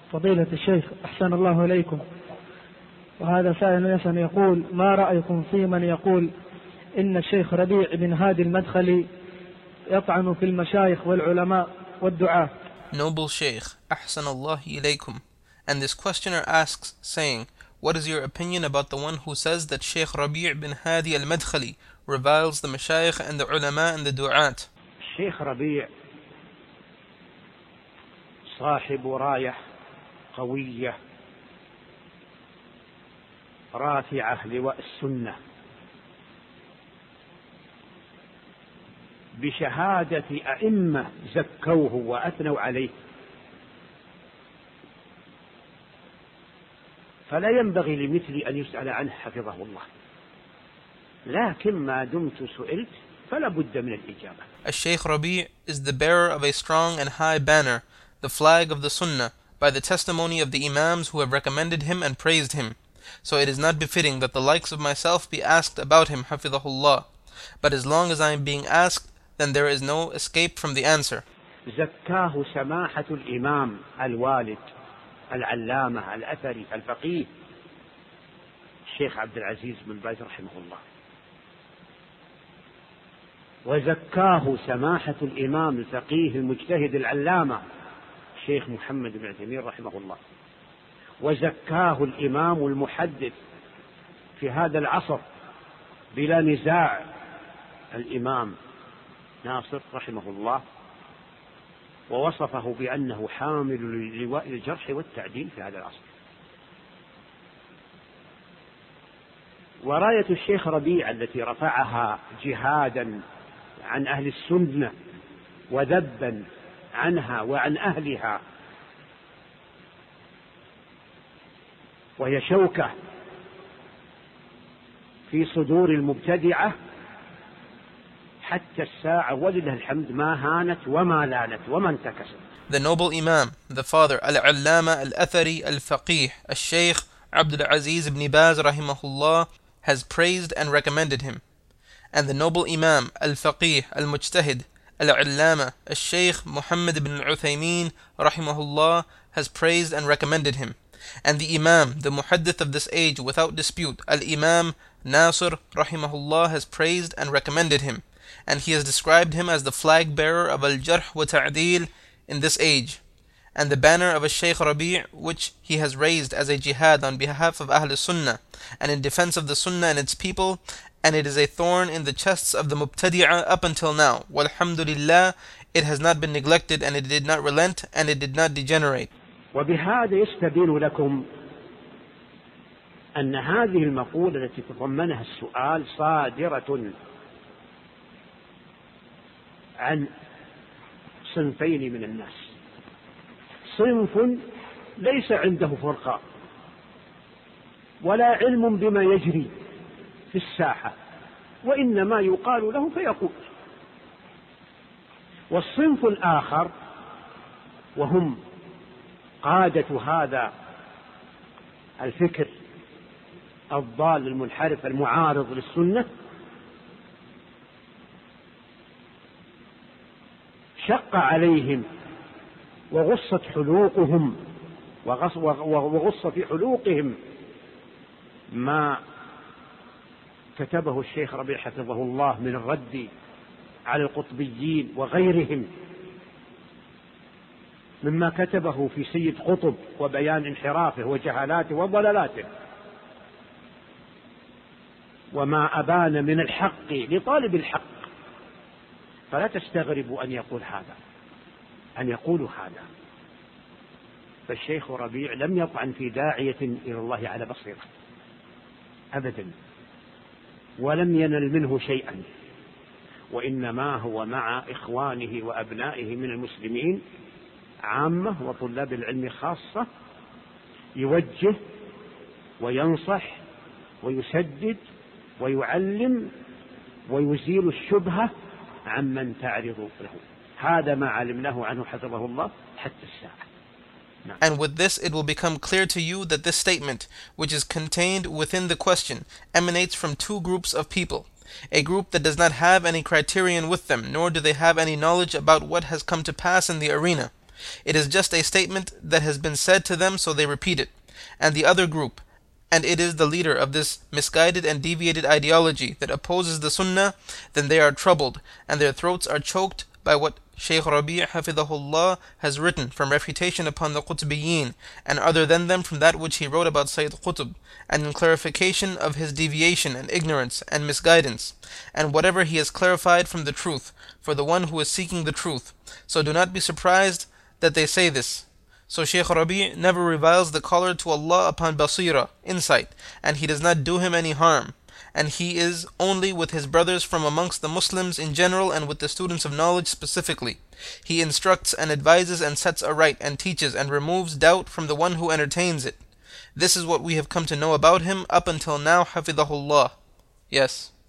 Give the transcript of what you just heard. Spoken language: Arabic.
فضيلة الشيخ أحسن الله إليكم. وهذا سائل يسأل يقول: ما رأيكم في من يقول إن الشيخ ربيع بن هادي المدخلي يطعن في المشايخ والعلماء والدعاة؟ Noble Sheikh, Ahsanallahi ilaykum. And this questioner asks, saying, what is your opinion about the one who says that Sheikh Rabi' bin Hadi al-Madkhali reviles the mashayikh and the ulama and the du'at? Sheikh Rabi' صاحب راية قوية رافعة لواء السنة بشهادة أئمة زكوه وأثنوا عليه، فلا ينبغي لمثلي أن يسأل عنه حفظه الله، لكن ما دمت سئلت فلا بد من الإجابة. Sheikh Rabi' is the bearer of a strong and high banner, the flag of the Sunnah, by the testimony of the Imams who have recommended him and praised him. So it is not befitting that the likes of myself be asked about him, Hafidhahullah. But as long as I am being asked, then there is no escape from the answer. زكاه سماحة الإمام الوالد العلامة الأثري الفقيه الشيخ عبد العزيز بن باز رحمه الله، وزكاه سماحة الإمام الفقيه المجتهد العلامة الشيخ محمد بن عثيمين رحمه الله، وزكاه الإمام المحدث في هذا العصر بلا نزاع الإمام ناصر رحمه الله، ووصفه بأنه حامل للواء الجرح والتعديل في هذا العصر. وراية الشيخ ربيع التي رفعها جهادا عن أهل السنة وذبا عنها وعن أهلها، وهي شوكة في صدور المبتدعة حتى الساعة ولله الحمد ما هانت وما لانت وما انتكست. The noble Imam, the father Al-Allama Al-Athari Al-Faqih, Al-Shaykh Abdul Aziz ibn Baz rahimahullah, has praised and recommended him. And the noble Imam Al-Faqih Al-Mujtahid Al-Allama Al-Shaykh Muhammad ibn Uthaymin rahimahullah has praised and recommended him. And the Imam, the Muhaddith of this age without dispute, Al-Imam Nasir rahimahullah, has praised and recommended him. And he has described him as the flag bearer of Al-Jarh wa Ta'dil in this age, and the banner of Shaykh Rabi', which he has raised as a jihad on behalf of Ahl Sunnah and in defense of the Sunnah and its people, and it is a thorn in the chests of the Mubtadi'ah up until now. Walhamdulillah, it has not been neglected, and it did not relent, and it did not degenerate. وبهذا يستبين لكم أن هذه المقولة التي تضمنها السؤال صادرة عن صنفين من الناس. صنف ليس عنده فرقة ولا علم بما يجري في الساحة، وإنما يقال له فيقول. والصنف الآخر وهم قادة هذا الفكر الضال المنحرف المعارض للسنة، شق عليهم وغصت حلوقهم وغص في حلوقهم ما كتبه الشيخ ربيع حفظه الله من الرد على القطبيين وغيرهم، مما كتبه في سيد قطب وبيان انحرافه وجهالاته وضلالاته، وما أبان من الحق لطالب الحق. فلا تستغربوا أن يقولوا هذا. فالشيخ ربيع لم يطعن في داعية إلى الله على بصيرة أبدا، ولم ينل منه شيئا، وإنما هو مع إخوانه وأبنائه من المسلمين عامة وطلاب العلم خاصة، يوجه وينصح ويسدد ويعلم ويزيل الشبهة عمن تعرض له. هذا ما علمناه عنه حفظه الله حتى الساعة. And with this it will become clear to you that this statement, which is contained within the question, emanates from two groups of people. A group that does not have any criterion with them, nor do they have any knowledge about what has come to pass in the arena. It is just a statement that has been said to them, so they repeat it. And the other group, and it is the leader of this misguided and deviated ideology that opposes the Sunnah, then they are troubled, and their throats are choked by what Shaykh Rabi' Hafidhahullah has written from refutation upon the Qutbiyyin, and other than them from that which he wrote about Sayyid Qutb, and in clarification of his deviation and ignorance and misguidance, and whatever he has clarified from the truth, for the one who is seeking the truth. So do not be surprised that they say this. So Shaykh Rabi' never reviles the caller to Allah upon basira, insight, and he does not do him any harm. And he is only with his brothers from amongst the Muslims in general and with the students of knowledge specifically. He instructs and advises and sets aright and teaches and removes doubt from the one who entertains it. This is what we have come to know about him up until now, Hafidhahullah. Yes.